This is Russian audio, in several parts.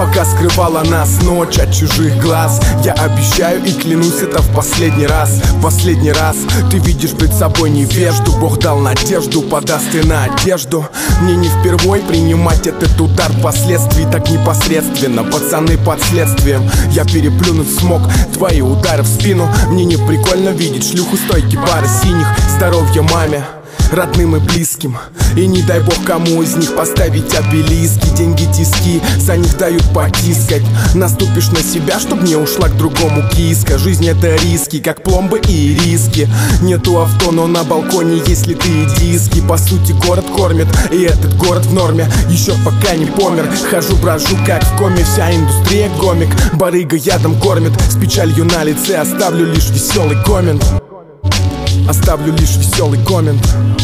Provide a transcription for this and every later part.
пока скрывала нас ночь от чужих глаз. Я обещаю и клянусь, это в последний раз. В последний раз ты видишь пред собой невежду. Бог дал надежду, подаст и на одежду. Мне не впервой принимать этот удар последствий так непосредственно. Пацаны под следствием, я переплюнуть смог твои удары в спину. Мне не прикольно видеть шлюху стойки бара синих. Здоровья маме, родным и близким. И не дай бог кому из них поставить обелиски. Деньги тиски, за них дают потискать. Наступишь на себя, чтоб не ушла к другому киска. Жизнь это риски, как пломбы и риски. Нету авто, но на балконе есть ли ты и диски. По сути город кормит, и этот город в норме. Еще пока не помер, хожу брожу как в коме. Вся индустрия гомик, барыга ядом кормит. С печалью на лице оставлю лишь веселый коммент. Оставлю лишь веселый коммент.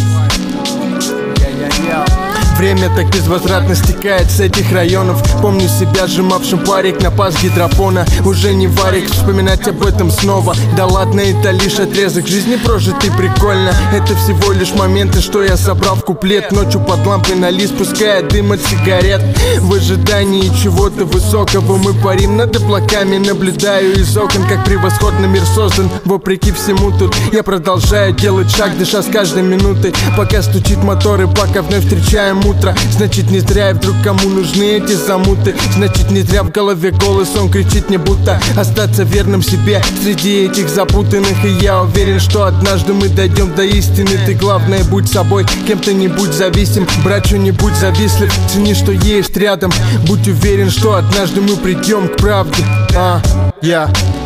Время так безвозвратно стекает с этих районов. Помню себя сжимавшим парик на пас гидропона. Уже не варик, вспоминать об этом снова. Да ладно, это лишь отрезок жизни прожитый прикольно. Это всего лишь моменты, что я собрал в куплет. Ночью под лампой на лист, пуская дым от сигарет. В ожидании чего-то высокого мы парим над облаками. Наблюдаю из окон, как превосходно мир создан. Вопреки всему тут я продолжаю делать шаг, дыша с каждой минутой. Пока стучит мотор и пока вновь встречаем утро. Значит, не зря и вдруг кому нужны эти замуты. Значит, не зря в голове голос, он кричит мне, будто остаться верным себе среди этих запутанных. И я уверен, что однажды мы дойдем до истины. Ты главное будь собой, кем-то не будь зависим. Брат, не будь завистлив, цени, что есть рядом. Будь уверен, что однажды мы придем к правде.